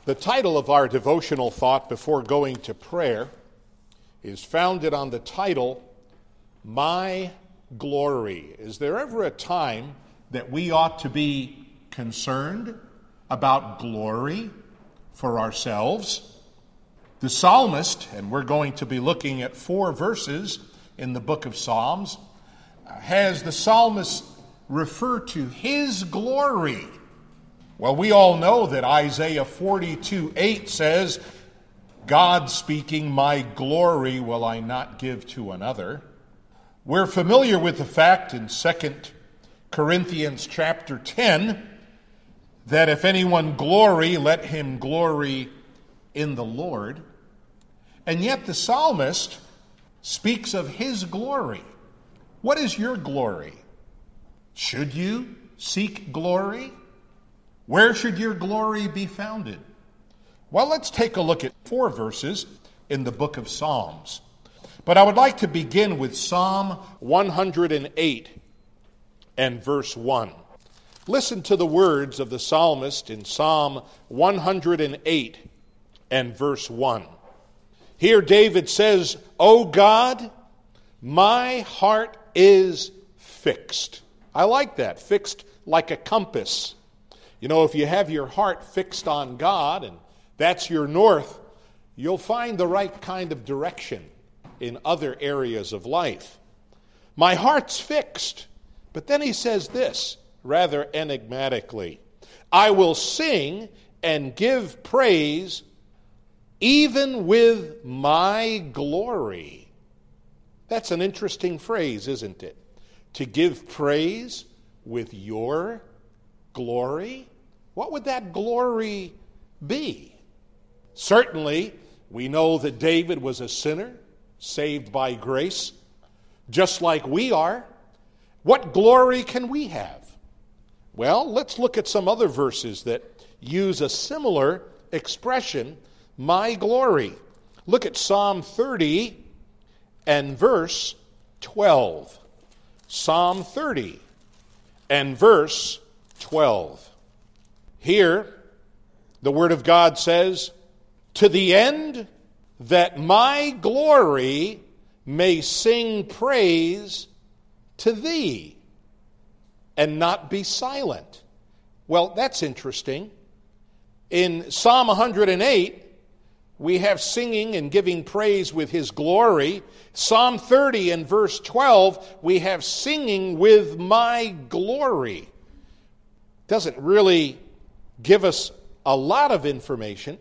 The title of our devotional thought before going to prayer is founded on the title, My Glory. Is there ever a time that we ought to be concerned about glory for ourselves? The psalmist, and we're going to be looking at 4 verses in the book of Psalms, has the psalmist refer to his glory. Well, we all know that Isaiah 42:8 says, God speaking, my glory will I not give to another. We're familiar with the fact in 2 Corinthians chapter 10 that if anyone glory, let him glory in the Lord. And yet the psalmist speaks of his glory. What is your glory? Should you seek glory? Where should your glory be founded? Well, let's take a look at 4 verses in the book of Psalms. But I would like to begin with Psalm 108 and verse 1. Listen to the words of the psalmist in Psalm 108 and verse 1. Here David says, O God, my heart is fixed. I like that, fixed like a compass. You know, if you have your heart fixed on God, and that's your north, you'll find the right kind of direction in other areas of life. My heart's fixed. But then he says this, rather enigmatically, I will sing and give praise even with my glory. That's an interesting phrase, isn't it? To give praise with your glory? What would that glory be? Certainly, we know that David was a sinner, saved by grace, just like we are. What glory can we have? Well, let's look at some other verses that use a similar expression, my glory. Look at Psalm 30 and verse 12. Psalm 30 and verse 12. Here, the Word of God says, to the end that my glory may sing praise to thee and not be silent. Well, that's interesting. In Psalm 108, we have singing and giving praise with his glory. Psalm 30 and verse 12, we have singing with my glory. Doesn't really give us a lot of information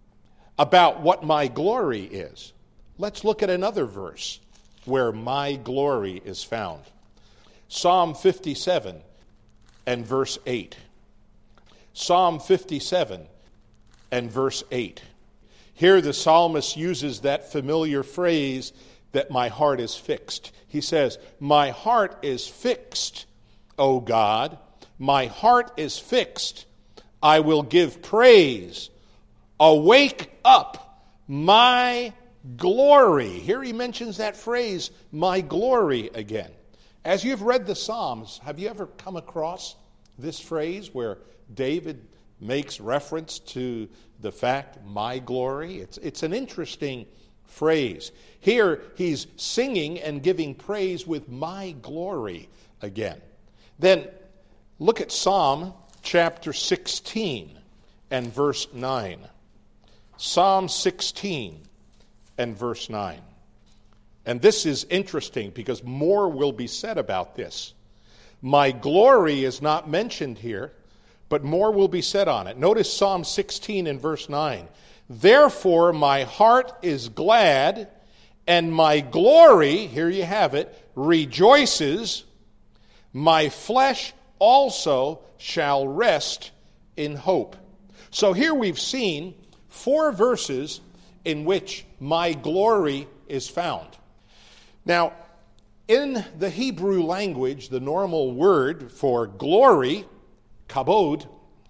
about what my glory is. Let's look at another verse where my glory is found. Psalm 57 and verse 8. Psalm 57 and verse 8. Here the psalmist uses that familiar phrase that my heart is fixed. He says, my heart is fixed, O God. My heart is fixed. I will give praise. Awake up, my glory. Here he mentions that phrase, my glory, again. As you've read the Psalms, have you ever come across this phrase where David makes reference to the fact, my glory? It's an interesting phrase. Here he's singing and giving praise with my glory again. Then look at Psalm chapter 16 and verse 9. Psalm 16 and verse 9. And this is interesting because more will be said about this. My glory is not mentioned here, but more will be said on it. Notice Psalm 16 and verse 9. Therefore my heart is glad, and my glory, here you have it, rejoices. My flesh also shall rest in hope. So here we've seen 4 verses in which my glory is found. Now, in the Hebrew language, the normal word for glory, kabod,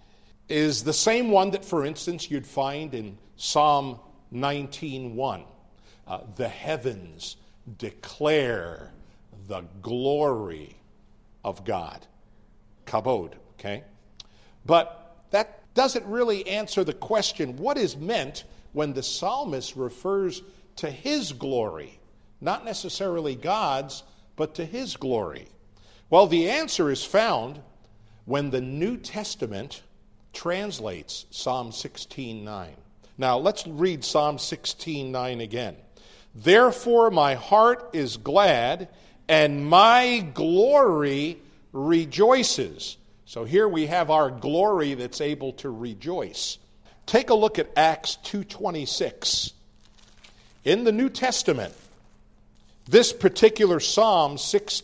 is the same one that, for instance, you'd find in Psalm 19:1. The heavens declare the glory of God. Kabod, okay? But that doesn't really answer the question, what is meant when the psalmist refers to his glory? Not necessarily God's, but to his glory. Well, the answer is found when the New Testament translates Psalm 16:9. Now, let's read Psalm 16:9 again. Therefore my heart is glad, and my glory rejoices. So here we have our glory that's able to rejoice. Take a look at Acts 2:26. In the New Testament, this particular Psalm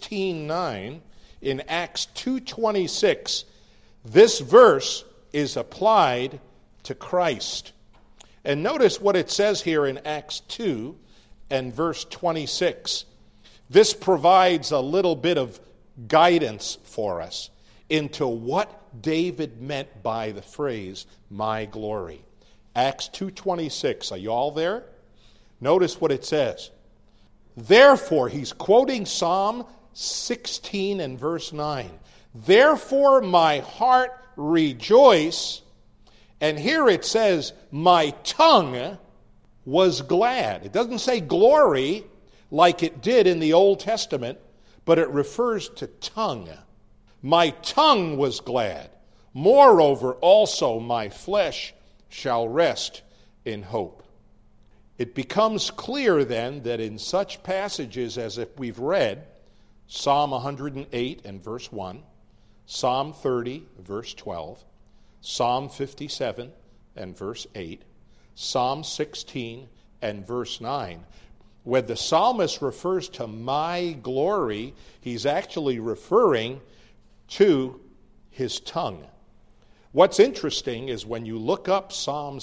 16:9 in Acts 2:26, this verse is applied to Christ. And notice what it says here in Acts 2 and verse 26. This provides a little bit of guidance for us into what David meant by the phrase, my glory. Acts 2:26, are you all there? Notice what it says. Therefore, he's quoting Psalm 16 and verse 9. Therefore my heart rejoice, and here it says, my tongue was glad. It doesn't say glory like it did in the Old Testament, but it refers to tongue. My tongue was glad. Moreover, also my flesh shall rest in hope. It becomes clear then that in such passages as if we've read, Psalm 108 and verse 1, Psalm 30, verse 12, Psalm 57 and verse 8, Psalm 16 and verse 9. When the psalmist refers to my glory, he's actually referring to his tongue. What's interesting is when you look up Psalm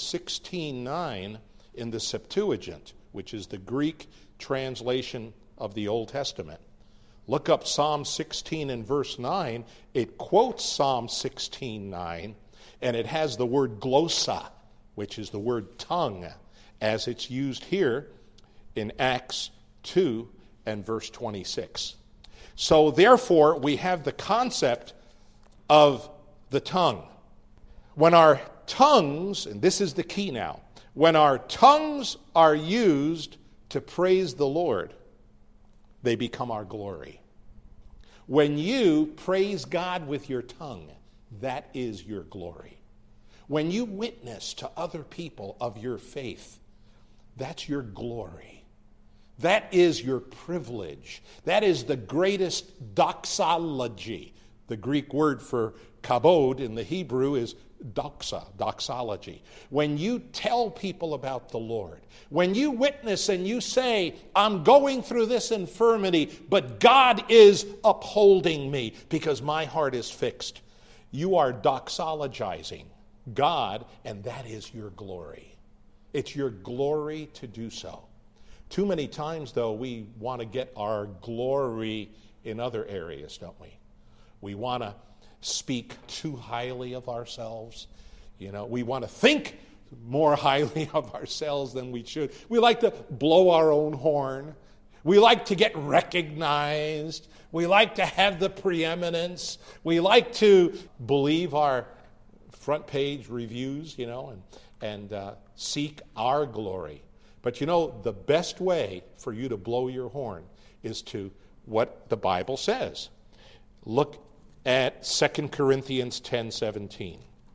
16:9 in the Septuagint, which is the Greek translation of the Old Testament, look up Psalm 16 and verse 9, it quotes Psalm 16:9, and it has the word glossa, which is the word tongue, as it's used here in Acts 2 and verse 26. So therefore, we have the concept of the tongue. When our tongues, and this is the key now, when our tongues are used to praise the Lord, they become our glory. When you praise God with your tongue, that is your glory. When you witness to other people of your faith, that's your glory. That is your privilege. That is the greatest doxology. The Greek word for kabod in the Hebrew is doxa, doxology. When you tell people about the Lord, when you witness and you say, I'm going through this infirmity, but God is upholding me because my heart is fixed, you are doxologizing God, and that is your glory. It's your glory to do so. Too many times, though, we want to get our glory in other areas, don't we? We want to speak too highly of ourselves. You know, we want to think more highly of ourselves than we should. We like to blow our own horn. We like to get recognized. We like to have the preeminence. We like to believe our front page reviews, you know, and seek our glory. But you know, the best way for you to blow your horn is to what the Bible says. Look at 2 Corinthians 10:17.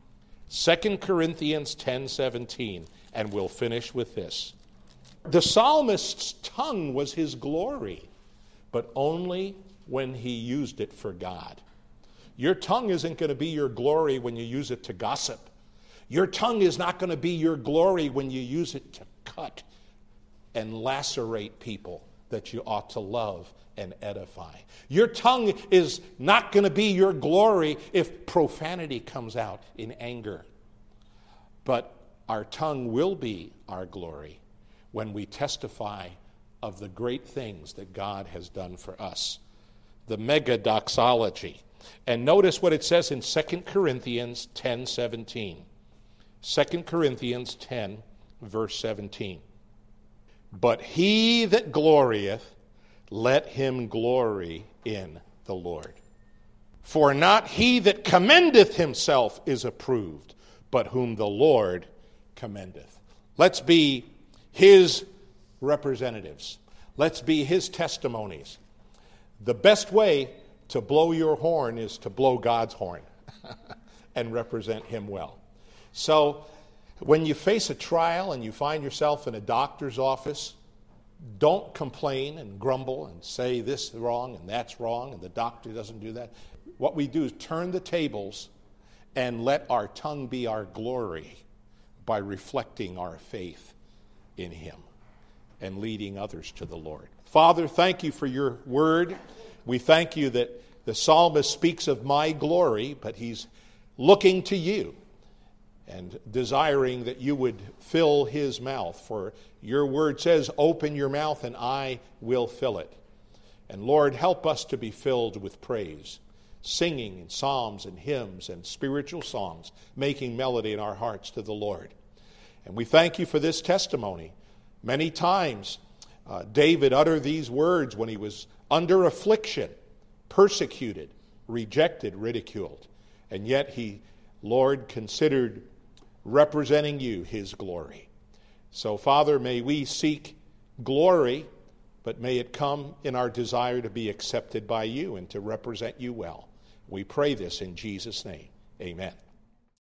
2 Corinthians 10:17, and we'll finish with this. The psalmist's tongue was his glory, but only when he used it for God. Your tongue isn't going to be your glory when you use it to gossip. Your tongue is not going to be your glory when you use it to cut and lacerate people that you ought to love and edify. Your tongue is not going to be your glory if profanity comes out in anger. But our tongue will be our glory when we testify of the great things that God has done for us. The mega doxology. And notice what it says in 2 Corinthians 10:17. 2 Corinthians 10, verse 17. But he that glorieth, let him glory in the Lord. For not he that commendeth himself is approved, but whom the Lord commendeth. Let's be his representatives. Let's be his testimonies. The best way to blow your horn is to blow God's horn and represent him well. So when you face a trial and you find yourself in a doctor's office, don't complain and grumble and say this is wrong and that's wrong and the doctor doesn't do that. What we do is turn the tables and let our tongue be our glory by reflecting our faith in him and leading others to the Lord. Father, thank you for your word. We thank you that the psalmist speaks of my glory, but he's looking to you and desiring that you would fill his mouth. For your word says, open your mouth and I will fill it. And Lord, help us to be filled with praise, singing in psalms and hymns and spiritual songs, making melody in our hearts to the Lord. And we thank you for this testimony. Many times David uttered these words when he was under affliction, persecuted, rejected, ridiculed. And yet he, Lord, considered representing you, his glory. So, Father, may we seek glory, but may it come in our desire to be accepted by you and to represent you well. We pray this in Jesus' name. Amen.